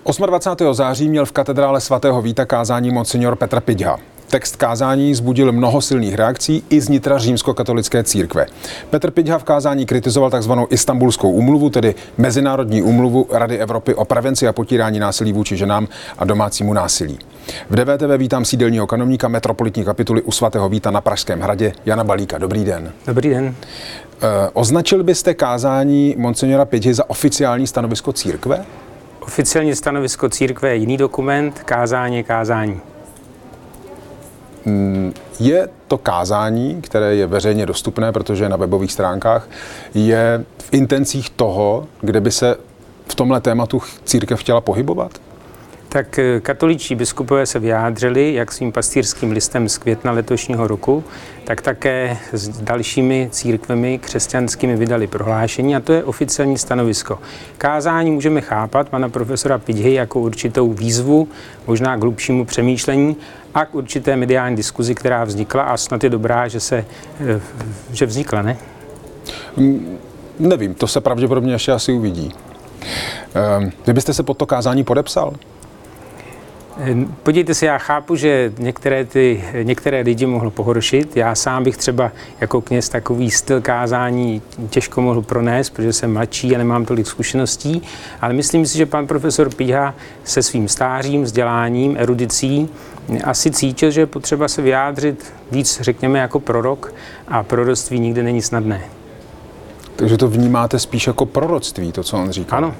28. září měl v katedrále svatého Víta kázání monsignor Petr Pidhá. Text kázání vzbudil mnoho silných reakcí i znitra římskokatolické církve. Petr Pidhá v kázání kritizoval tzv. Istanbulskou úmluvu, tedy Mezinárodní úmluvu Rady Evropy o prevenci a potírání násilí vůči ženám a domácímu násilí. V DVTV vítám sídelního kanovníka metropolitní kapituly u svatého Víta na Pražském hradě Jana Balíka. Dobrý den. Dobrý den. Označil byste kázání monsignora Pidhy za oficiální stanovisko církve? Oficiální stanovisko církve je jiný dokument, kázání je kázání. Je to kázání, které je veřejně dostupné, protože je na webových stránkách, je v intencích toho, kde by se v tomhle tématu církev chtěla pohybovat? Tak katoličtí biskupové se vyjádřili jak svým pastýřským listem z května letošního roku, tak také s dalšími církvemi křesťanskými vydali prohlášení a to je oficiální stanovisko. Kázání můžeme chápat pana profesora Pidhy jako určitou výzvu, možná k hlubšímu přemýšlení a k určité mediální diskuzi, která vznikla a snad je dobrá, že vznikla, ne? Nevím, to se pravděpodobně ještě asi uvidí. Vy byste se pod to kázání podepsal? Podívejte se, já chápu, že některé lidi mohlo pohoršit. Já sám bych třeba jako kněz takový styl kázání těžko mohl pronést, protože jsem mladší a nemám tolik zkušeností, ale myslím si, že pan profesor Pidhá se svým stářím, vzděláním, erudicí asi cítil, že je potřeba se vyjádřit víc, řekněme, jako prorok a proroctví nikdy není snadné. Takže to vnímáte spíš jako proroctví, to, co on říká? Ano.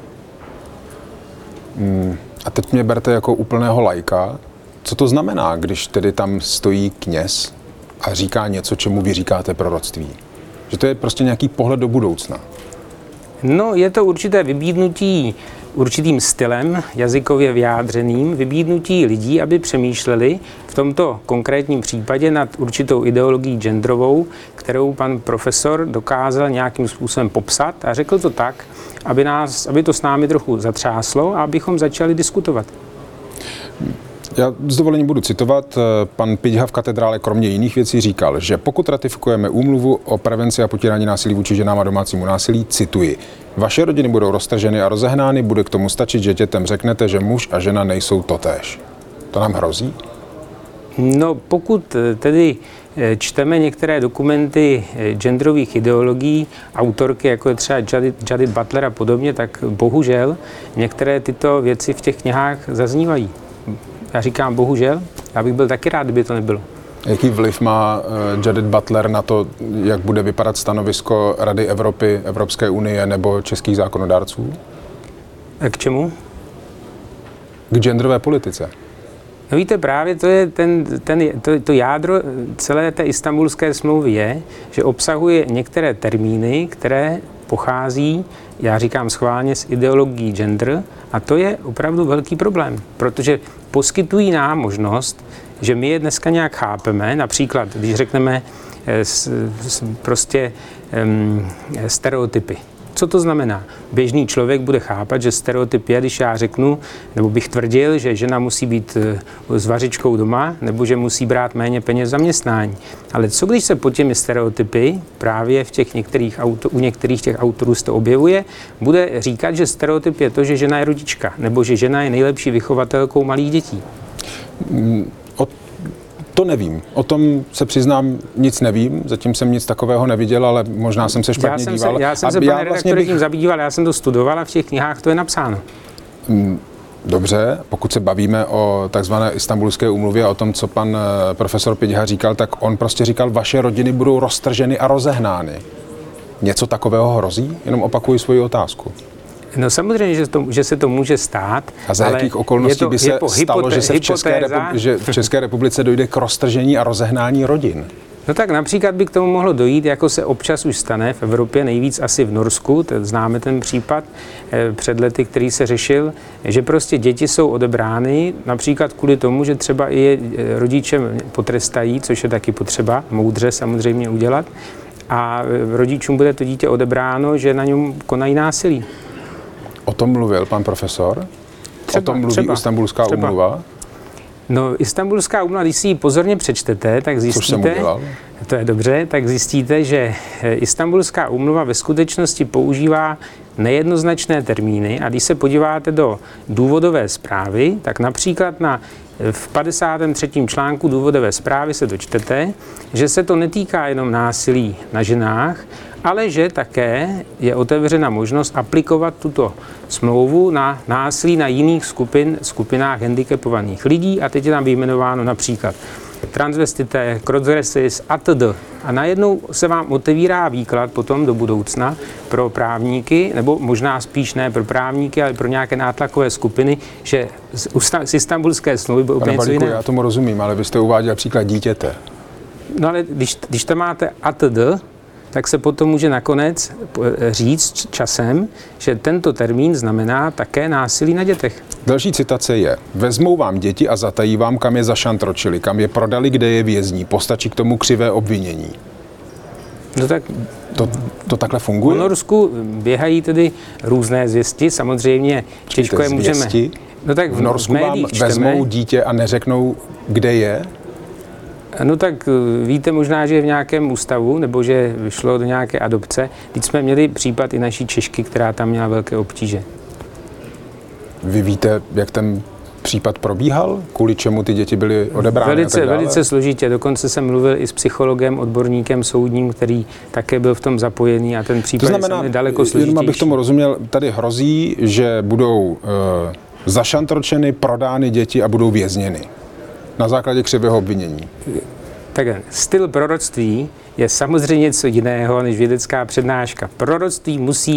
A teď mě berte jako úplného laika. Co to znamená, když tedy tam stojí kněz a říká něco, čemu vy říkáte proroctví? Že to je prostě nějaký pohled do budoucna. No, je to určité vybídnutí určitým stylem, jazykově vyjádřeným, vybídnutí lidí, aby přemýšleli v tomto konkrétním případě nad určitou ideologií genderovou, kterou pan profesor dokázal nějakým způsobem popsat a řekl to tak, aby to s námi trochu zatřáslo a abychom začali diskutovat. Já s dovolením budu citovat. Pan Pidhá v katedrále kromě jiných věcí říkal, že pokud ratifikujeme úmluvu o prevenci a potírání násilí vůči ženám a domácímu násilí, cituji, vaše rodiny budou roztrženy a rozehnány, bude k tomu stačit, že dětem řeknete, že muž a žena nejsou totéž. To nám hrozí? No, pokud tedy čteme některé dokumenty genderových ideologií, autorky, jako je třeba Judith Butler a podobně, tak bohužel některé tyto věci v těch knihách zaznívají. Já říkám bohužel, já bych byl taky rád, kdyby to nebylo. Jaký vliv má Judith Butler na to, jak bude vypadat stanovisko Rady Evropy, Evropské unie nebo českých zákonodárců? K čemu? K genderové politice. No víte, právě to je to jádro celé té Istanbulské smlouvy je, že obsahuje některé termíny, které pochází, já říkám schválně, z ideologií gender a to je opravdu velký problém, protože poskytují nám možnost, že my je dneska nějak chápeme, například, když řekneme prostě stereotypy. Co to znamená? Běžný člověk bude chápat, že stereotyp je, když já řeknu, nebo bych tvrdil, že žena musí být s vařičkou doma, nebo že musí brát méně peněz v zaměstnání. Ale co když se pod těmi stereotypy, právě u některých těch autorů se to objevuje, bude říkat, že stereotyp je to, že žena je rodička, nebo že žena je nejlepší vychovatelkou malých dětí? To nevím. O tom se přiznám, nic nevím. Zatím jsem nic takového neviděl, ale možná jsem se špatně díval. Já jsem se, pane redaktore, tím zabýval, já jsem to studoval a v těch knihách to je napsáno. Dobře, pokud se bavíme o takzvané Istanbulské úmluvě a o tom, co pan profesor Pidhá říkal, tak on prostě říkal, vaše rodiny budou roztrženy a rozehnány. Něco takového hrozí? Jenom opakuji svoji otázku. No samozřejmě, že se to může stát. A za jakých okolností by se stalo, že se v České republice dojde k roztržení a rozehnání rodin? No tak například by k tomu mohlo dojít, jako se občas už stane v Evropě, nejvíc asi v Norsku, známe ten případ před lety, který se řešil, že prostě děti jsou odebrány například kvůli tomu, že třeba i je rodiče potrestají, což je taky potřeba moudře samozřejmě udělat, a rodičům bude to dítě odebráno, že na něm konají násilí. O tom mluvil pan profesor? O tom mluví Istanbulská úmluva? No, Istanbulská úmluva, když si ji pozorně přečtete, tak zjistíte, to je dobře, tak zjistíte, že Istanbulská úmluva ve skutečnosti používá nejednoznačné termíny a když se podíváte do důvodové zprávy, tak například v 53. článku důvodové zprávy se dočtete, že se to netýká jenom násilí na ženách, ale že také je otevřena možnost aplikovat tuto smlouvu na násilí na jiných skupinách handicapovaných lidí a teď je tam vyjmenováno například transvestité, crossdresses atd. A najednou se vám otevírá výklad potom do budoucna pro právníky, nebo možná spíš ne pro právníky, ale pro nějaké nátlakové skupiny, že z Istanbulské smlouvy bylo úplně něco jiného. Já tomu rozumím, ale vy jste uváděl příklad dítěte. No ale když tam máte atd., tak se potom může nakonec říct časem, že tento termín znamená také násilí na dětech. Další citace je: vezmou vám děti a zatají vám, kam je zašantročili, kam je prodali, kde je vězní. Postačí k tomu křivé obvinění. No tak to takhle funguje? V Norsku běhají tedy různé zvěsti, samozřejmě těžko je můžeme... Zvěsti? No tak v Norsku vám vezmou dítě a neřeknou, kde je? No tak víte možná, že je v nějakém ústavu, nebo že šlo do nějaké adopce. Teď jsme měli případ i naší Češky, která tam měla velké obtíže. Vy víte, jak ten případ probíhal? Kvůli čemu ty děti byly odebrány? Velice složitě. Dokonce jsem mluvil i s psychologem, odborníkem soudním, který také byl v tom zapojený a ten případ je daleko složitější. Jenom abych tomu rozuměl, tady hrozí, že budou zašantročeny, prodány děti a budou vězněny. Na základě křivého obvinění. Tak styl proroctví je samozřejmě něco jiného než vědecká přednáška. Proroctví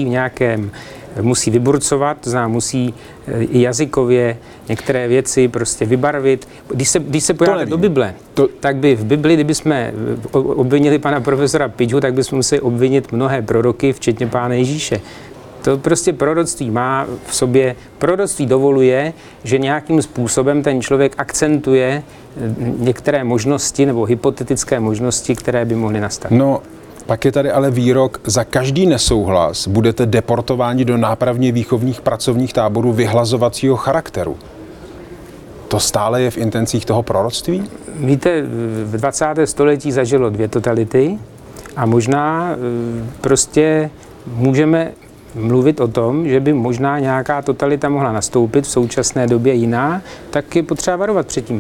musí vyburcovat, to znamená musí i jazykově některé věci prostě vybarvit. Když se podíváte do Bible, tak by v Bibli, kdybychom obvinili pana profesora Pidžu, tak bychom museli obvinit mnohé proroky, včetně pána Ježíše. To prostě proroctví má v sobě, proroctví dovoluje, že nějakým způsobem ten člověk akcentuje některé možnosti nebo hypotetické možnosti, které by mohly nastat. No, pak je tady ale výrok: za každý nesouhlas budete deportováni do nápravně výchovních pracovních táborů vyhlazovacího charakteru. To stále je v intencích toho proroctví? Víte, v 20. století zažilo 2 totality a možná prostě můžeme mluvit o tom, že by možná nějaká totalita mohla nastoupit v současné době jiná, tak je potřeba varovat předtím.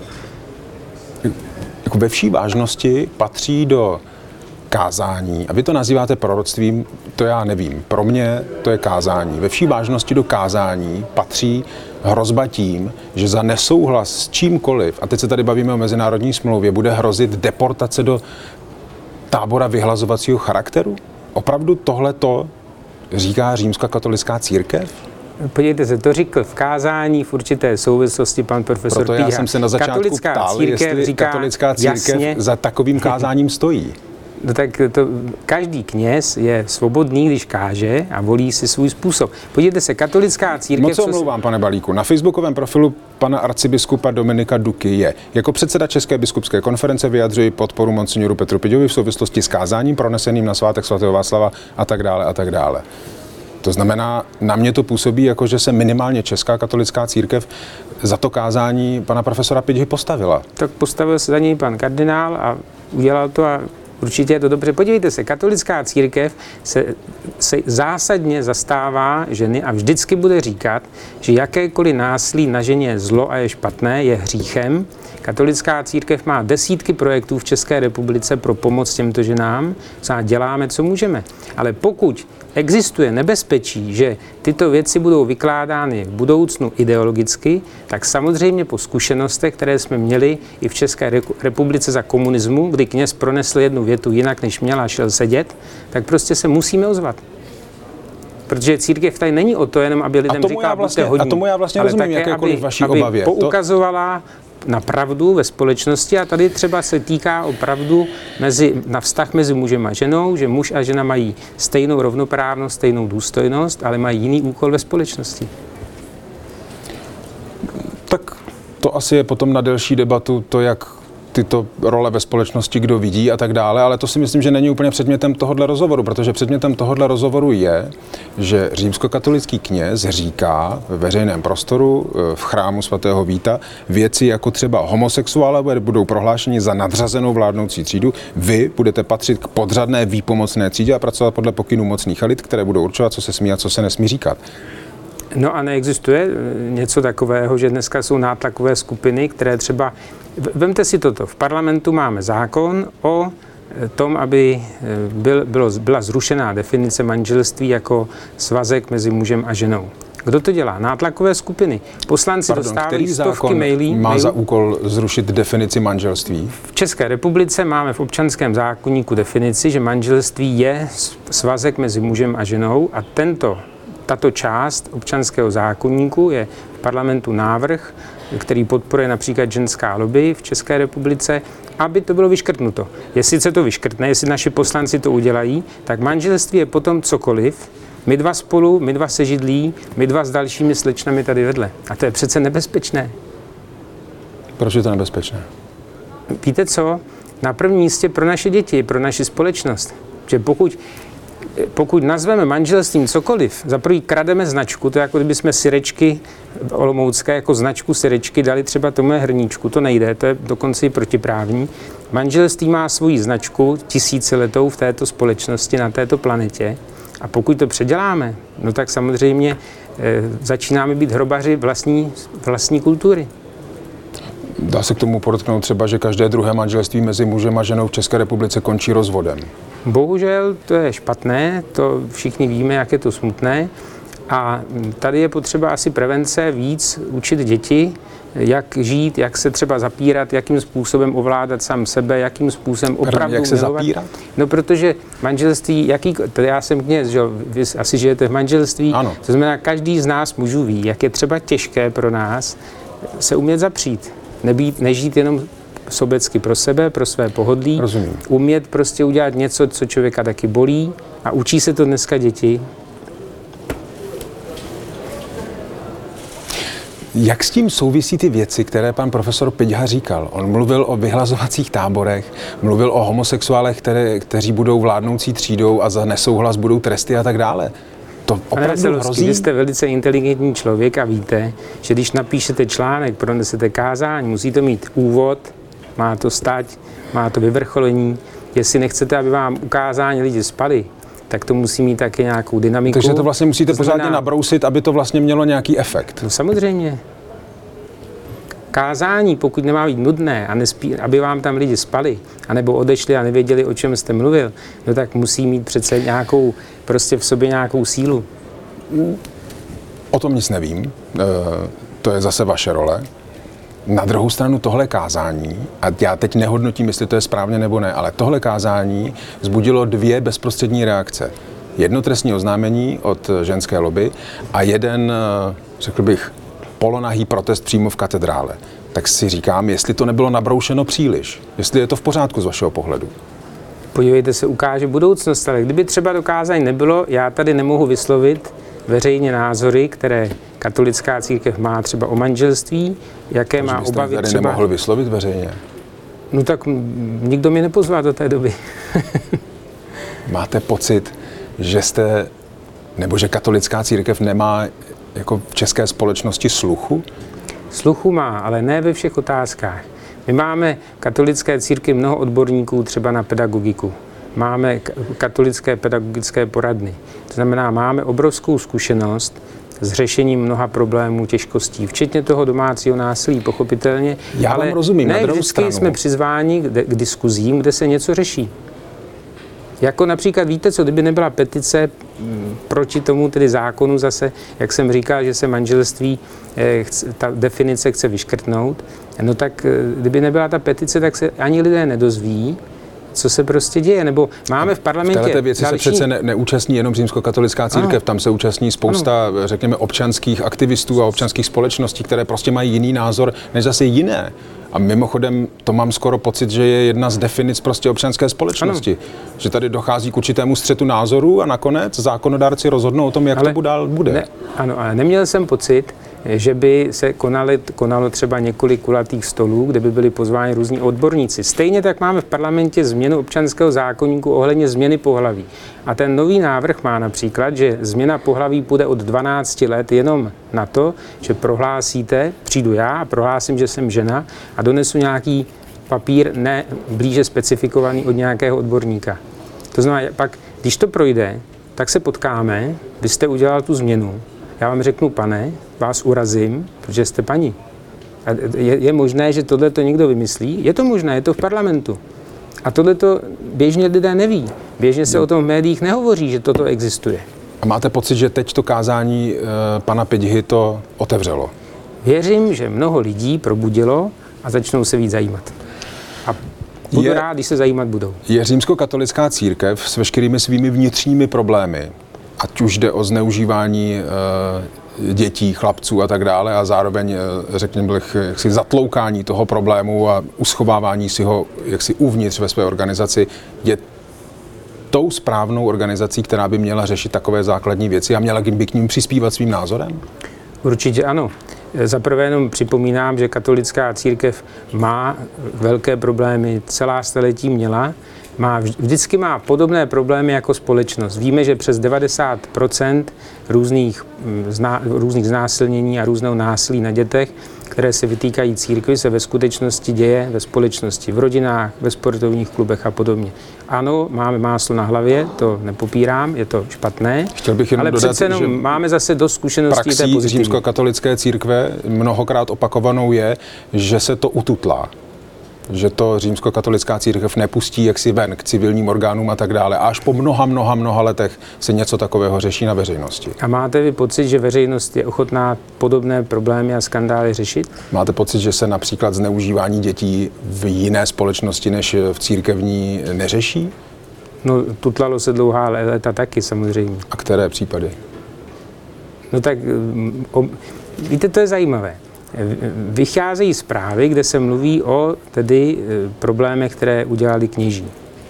Jako ve vší vážnosti patří do kázání, a vy to nazýváte proroctvím, to já nevím. Pro mě to je kázání. Ve vší vážnosti do kázání patří hrozba tím, že za nesouhlas s čímkoliv, a teď se tady bavíme o mezinárodní smlouvě, bude hrozit deportace do tábora vyhlazovacího charakteru? Opravdu tohleto říká římskokatolická církev? Podívejte se, to říkal v kázání v určité souvislosti pan profesor Píha. Proto já jsem se na začátku ptal, jestli katolická církev jasně, za takovým kázáním stojí. No tak každý kněz je svobodný, když káže a volí si svůj způsob. Podívejte se, katolická církev... Moc se omlouvám, pane Balíku. Na facebookovém profilu pana arcibiskupa Dominika Duky je: jako předseda České biskupské konference vyjadřuji podporu monsignoru Petru Piďovi v souvislosti s kázáním proneseným na svátek svatého Václava a tak dále a tak dále. To znamená, na mě to působí jako, že se minimálně Česká katolická církev za to kázání pana profesora Piďhy postavila. Tak postavil se za něj pan kardinál a udělal to a určitě je to dobře. Podívejte se, katolická církev se zásadně zastává ženy a vždycky bude říkat, že jakékoliv násilí na ženě je zlo a je špatné, je hříchem. Katolická církev má desítky projektů v České republice pro pomoc těmto ženám. Děláme, co můžeme. Ale pokud existuje nebezpečí, že tyto věci budou vykládány v budoucnu ideologicky, tak samozřejmě po zkušenostech, které jsme měli i v České republice za komunismu, kdy kněz pronesl jednu větu jinak, než měla, a šel sedět, tak prostě se musíme ozvat. Protože církev tady není o to jenom, aby lidem říkala, buďte hodní, a tomu já vlastně ale rozumím, také, aby poukazovala na pravdu ve společnosti a tady třeba se týká o pravdu na vztah mezi mužem a ženou, že muž a žena mají stejnou rovnoprávnost, stejnou důstojnost, ale mají jiný úkol ve společnosti. Tak to asi je potom na delší debatu to, jak tyto role ve společnosti kdo vidí a tak dále, ale to si myslím, že není úplně předmětem tohohle rozhovoru, protože předmětem tohohle rozhovoru je, že římskokatolický kněz říká ve veřejném prostoru v chrámu svatého Víta věci jako třeba homosexuálové budou prohlášeni za nadřazenou vládnoucí třídu, vy budete patřit k podřadné výpomocné třídě a pracovat podle pokynů mocných elit, které budou určovat, co se smí a co se nesmí říkat. No a neexistuje něco takového, že dneska jsou nátlakové skupiny, které třeba... Vemte si toto, v parlamentu máme zákon o tom, aby byla zrušená definice manželství jako svazek mezi mužem a ženou. Kdo to dělá? Nátlakové skupiny. Poslanci dostávají stovky mailů. Má za úkol zrušit definici manželství? V České republice máme v občanském zákoníku definici, že manželství je svazek mezi mužem a ženou a tato část občanského zákoníku je v parlamentu návrh, který podporuje například ženská lobby v České republice, aby to bylo vyškrtnuto. Jestli se to vyškrtne, jestli naši poslanci to udělají, tak manželství je potom cokoliv. My dva spolu, my dva sežidlí, my dva s dalšími slečnami tady vedle. A to je přece nebezpečné. Proč je to nebezpečné? Víte co? Na prvním místě pro naše děti, pro naši společnost. Že pokud nazveme manželstvím cokoliv, za první krademe značku, to je jako kdyby jsme syrečky olomoucké, jako značku syrečky dali třeba tomu hrníčku, to nejde, to je dokonce i protiprávní. Manželství má svoji značku tisíciletou v této společnosti, na této planetě a pokud to předěláme, no tak samozřejmě začínáme být hrobaři vlastní kultury. Dá se k tomu podotknout třeba, že každé druhé manželství mezi mužem a ženou v České republice končí rozvodem. Bohužel to je špatné, to všichni víme, jak je to smutné. A tady je potřeba asi prevence víc učit děti, jak žít, jak se třeba zapírat, jakým způsobem ovládat sám sebe, jakým způsobem opravdu jak se milovat. zapírat? No protože manželství, já jsem kněz, že vy asi žijete v manželství, ano. To znamená, každý z nás mužů ví, jak je třeba těžké pro nás se umět zapřít. Nežít jenom sobecky pro sebe, pro své pohodlí. Rozumím. Umět prostě udělat něco, co člověka taky bolí a učí se to dneska děti. Jak s tím souvisí ty věci, které pan profesor Piťha říkal? On mluvil o vyhlazovacích táborech, mluvil o homosexuálech, kteří budou vládnoucí třídou a za nesouhlas budou tresty a tak dále. To opravdu hrozí? Vy jste velice inteligentní člověk a víte, že když napíšete článek, pronesete kázání, musíte mít úvod, má to stať, má to vyvrcholení. Jestli nechcete, aby vám ukázání lidi spali, tak to musí mít taky nějakou dynamiku. Takže to vlastně musíte pořádně nabrousit, aby to vlastně mělo nějaký efekt. No samozřejmě. Kázání, pokud nemá být nudné a aby vám tam lidi spali, anebo odešli a nevěděli, o čem jste mluvil, no tak musí mít přece prostě v sobě nějakou sílu. O tom nic nevím, to je zase vaše role. Na druhou stranu tohle kázání, a já teď nehodnotím, jestli to je správně nebo ne, ale tohle kázání vzbudilo 2 bezprostřední reakce. Jedno trestní oznámení od ženské lobby a jeden, řekl bych, polonahý protest přímo v katedrále. Tak si říkám, jestli to nebylo nabroušeno příliš, jestli je to v pořádku z vašeho pohledu. Podívejte se, ukáže budoucnost, ale kdyby třeba dokázání nebylo, já tady nemohu vyslovit veřejně názory, které katolická církev má třeba o manželství, jaké má obavy tady třeba... nemohl vyslovit veřejně? No tak nikdo mě nepozval do té doby. Máte pocit, že že katolická církev nemá jako v české společnosti sluchu? Sluchu má, ale ne ve všech otázkách. My máme v katolické církvi mnoho odborníků třeba na pedagogiku. Máme katolické pedagogické poradny. To znamená, máme obrovskou zkušenost s řešením mnoha problémů, těžkostí, včetně toho domácího násilí, pochopitelně. Já vám rozumím, ne vždycky jsme přizváni k diskuzím, kde se něco řeší. Jako například, víte co, kdyby nebyla petice proti tomu tedy zákonu zase, jak jsem říkal, že se manželství, ta definice chce vyškrtnout, no tak kdyby nebyla ta petice, tak se ani lidé nedozví, co se prostě děje, nebo máme v parlamentě... V této věci se přece neúčastní jenom římskokatolická církev, tam se účastní spousta, řekněme, občanských aktivistů a občanských společností, které prostě mají jiný názor než zase jiné. A mimochodem, to mám skoro pocit, že je jedna z definic prostě občanské společnosti. Že tady dochází k určitému střetu názorů a nakonec zákonodárci rozhodnou o tom, jak to dál bude. Ano, ale neměl jsem pocit, že by se konalo třeba několik kulatých stolů, kde by byli pozváni různí odborníci. Stejně tak máme v parlamentě změnu občanského zákoníku ohledně změny pohlaví. A ten nový návrh má například, že změna pohlaví půjde od 12 let jenom na to, že prohlásíte, přijdu já a prohlásím, že jsem žena a donesu nějaký papír ne blíže specifikovaný od nějakého odborníka. To znamená, pak, když to projde, tak se potkáme, vy jste udělal tu změnu, já vám řeknu, pane, vás urazím, protože jste paní. A je možné, že tohle to někdo vymyslí? Je to možné, je to v parlamentu. A tohle to běžně lidé neví. Běžně se o tom v médiích nehovoří, že toto existuje. A máte pocit, že teď to kázání pana Piťhy to otevřelo? Věřím, že mnoho lidí probudilo a začnou se víc zajímat. A budu rád, když se zajímat budou. Je římskokatolická církev s veškerými svými vnitřními problémy, ať už jde o zneužívání dětí, chlapců a tak dále a zároveň, řekněme, jaksi zatloukání toho problému a uschovávání si ho jaksi uvnitř ve své organizaci, je tou správnou organizací, která by měla řešit takové základní věci a měla by k ním přispívat svým názorem? Určitě ano. Za prvé jenom připomínám, že katolická církev má velké problémy, celá staletí měla, vždycky má podobné problémy jako společnost. Víme, že přes 90% různých znásilnění a různého násilí na dětech, které se vytýkají církvi, se ve skutečnosti děje ve společnosti, v rodinách, ve sportovních klubech a podobně. Ano, máme máslo na hlavě, to nepopírám, je to špatné, ale dodat, přece jenom máme zase dost zkušeností té pozitivní. Praxí římskokatolické církve mnohokrát opakovanou je, že se to ututlá. Že to římskokatolická církev nepustí jaksi ven k civilním orgánům a tak dále. A až po mnoha letech se něco takového řeší na veřejnosti. A máte vy pocit, že veřejnost je ochotná podobné problémy a skandály řešit? Máte pocit, že se například zneužívání dětí v jiné společnosti než v církevní neřeší? No, tutlalo se dlouhá léta taky samozřejmě. A které případy? No tak, víte, to je zajímavé. Vycházejí zprávy, kde se mluví o tedy problémech, které udělali kněží.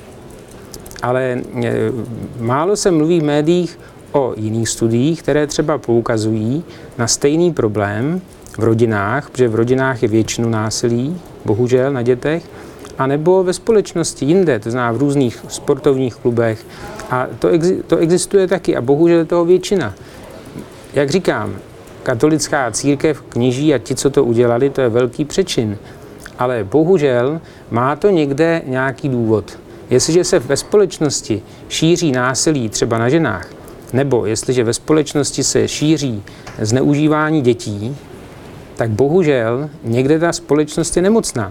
Ale málo se mluví v médiích o jiných studiích, které třeba poukazují na stejný problém v rodinách, protože v rodinách je většinu násilí, bohužel, na dětech, anebo ve společnosti jinde, to znamená v různých sportovních klubech. A to existuje taky a bohužel je toho většina. Jak říkám, katolická církev, kněží a ti, co to udělali, to je velký přečin. Ale bohužel má to někde nějaký důvod. Jestliže se ve společnosti šíří násilí třeba na ženách, nebo jestliže ve společnosti se šíří zneužívání dětí, tak bohužel někde ta společnost je nemocná.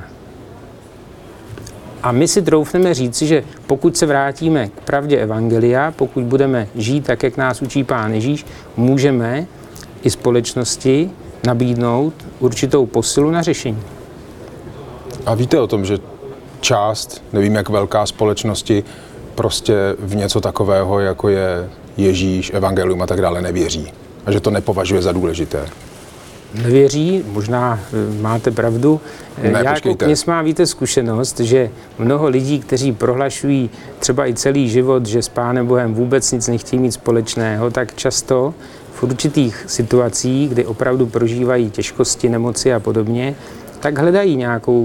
A my si troufneme říci, že pokud se vrátíme k pravdě evangelia, pokud budeme žít tak, jak nás učí Pán Ježíš, můžeme i společnosti nabídnout určitou posilu na řešení. A víte o tom, že část, nevím jak velká společnosti, prostě v něco takového, jako je Ježíš, evangelium a tak dále, nevěří. A že to nepovažuje za důležité. Nevěří, možná máte pravdu. Já jako kněz mám, víte, zkušenost, že mnoho lidí, kteří prohlašují třeba i celý život, že s Pánem Bohem vůbec nic nechtějí mít společného, tak často v určitých situacích, kdy opravdu prožívají těžkosti, nemoci a podobně, tak hledají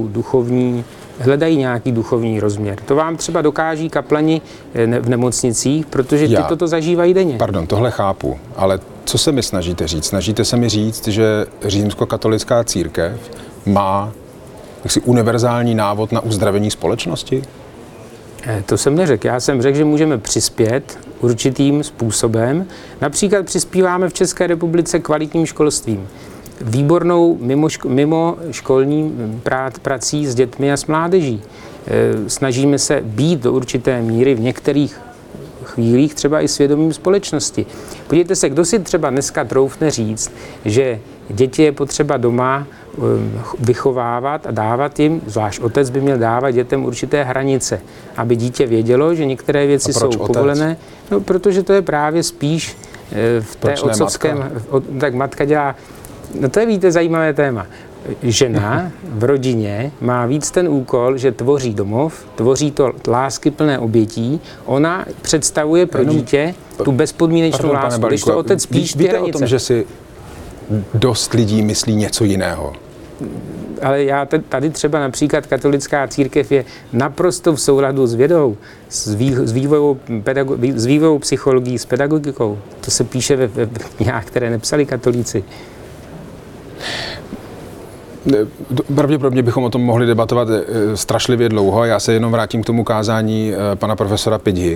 nějaký duchovní rozměr. To vám třeba dokáží kaplani v nemocnicích, protože ty toto zažívají denně. Pardon, tohle chápu, ale co se mi snažíte říct? Snažíte se mi říct, že římskokatolická církev má jaksi univerzální návod na uzdravení společnosti? To jsem neřekl. Já jsem řekl, že můžeme přispět určitým způsobem. Například přispíváme v České republice kvalitním školstvím. Výbornou mimoškolní prací s dětmi a s mládeží. Snažíme se být do určité míry v některých chvílích třeba i svědomím společnosti. Podívejte se, kdo si třeba dneska troufne říct, že děti je potřeba doma vychovávat a dávat jim, zvlášť otec by měl dávat dětem určité hranice, aby dítě vědělo, že některé věci jsou povolené. No, protože to je právě spíš v té otcovském... Tak matka dělá... No to je, víte, zajímavé téma. Žena v rodině má víc ten úkol, že tvoří domov, tvoří to láskyplné obětí, ona představuje pro dítě tu bezpodmínečnou lásku, když to otec spíš ty hranice. O tom, že si dost lidí myslí něco jiného. Ale já tady třeba například katolická církev je naprosto v souladu s vědou, s vývojovou psychologií, s pedagogikou. To se píše ve knihách, které nepsali katolíci. Pravděpodobně bychom o tom mohli debatovat strašlivě dlouho. Já se jenom vrátím k tomu kázání pana profesora Pidhy.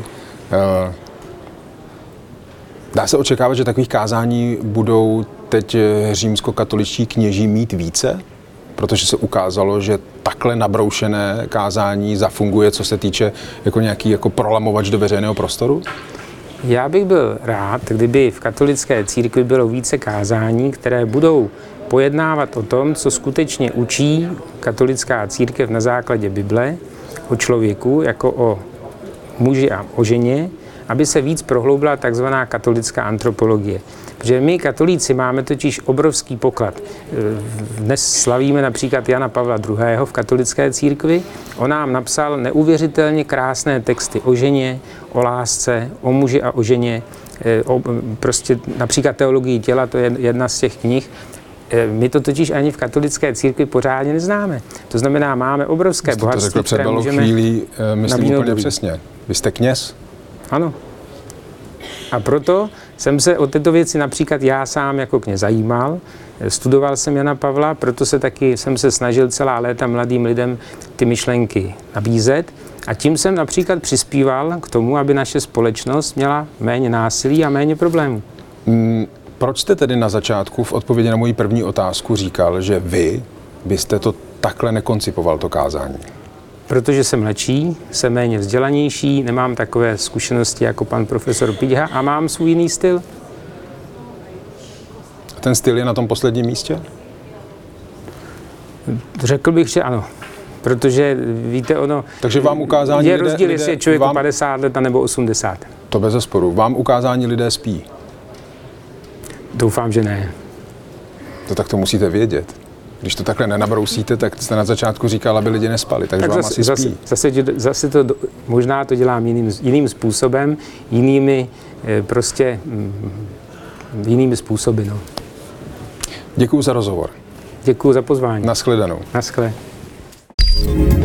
Dá se očekávat, že takových kázání budou teď římskokatoličtí kněží mít více? Protože se ukázalo, že takhle nabroušené kázání zafunguje, co se týče jako nějaký jako prolamovač do veřejného prostoru? Já bych byl rád, kdyby v katolické církvi bylo více kázání, které budou pojednávat o tom, co skutečně učí katolická církev na základě Bible o člověku, jako o muži a o ženě, aby se víc prohloubila takzvaná katolická antropologie. Protože my katolíci máme totiž obrovský poklad. Dnes slavíme například Jana Pavla II. V katolické církvi. On nám napsal neuvěřitelně krásné texty o ženě, o lásce, o muži a o ženě. Prostě například teologii těla, to je jedna z těch knih. My to totiž ani v katolické církvi pořádně neznáme. To znamená, máme obrovské bohatství, které můžeme chvíli, myslím úplně přesně. Vy jste kněz? Ano. A proto jsem se o této věci například já sám jako kněz zajímal. Studoval jsem Jana Pavla, proto jsem se snažil celá léta mladým lidem ty myšlenky nabízet. A tím jsem například přispíval k tomu, aby naše společnost měla méně násilí a méně problémů. Proč jste tedy na začátku v odpovědi na moji první otázku říkal, že vy byste to takhle nekoncipoval, to kázání? Protože jsem mladší, jsem méně vzdělanější, nemám takové zkušenosti jako pan profesor Pidha a mám svůj jiný styl. A ten styl je na tom posledním místě? Řekl bych, že ano. Protože víte, ono... Takže vám ukázání je rozdíl, jestli je člověku 50 let nebo 80. To bez zesporu. Vám ukázání lidé spí? Doufám, že ne. To tak to musíte vědět. Když to takhle nenabrousíte, tak jste na začátku říkal, aby lidi nespali, takže tak vám asi spí. Zase to, možná to dělám jiným způsobem, jinými způsoby. No. Děkuju za rozhovor. Děkuju za pozvání. Naschledanou. Naschle.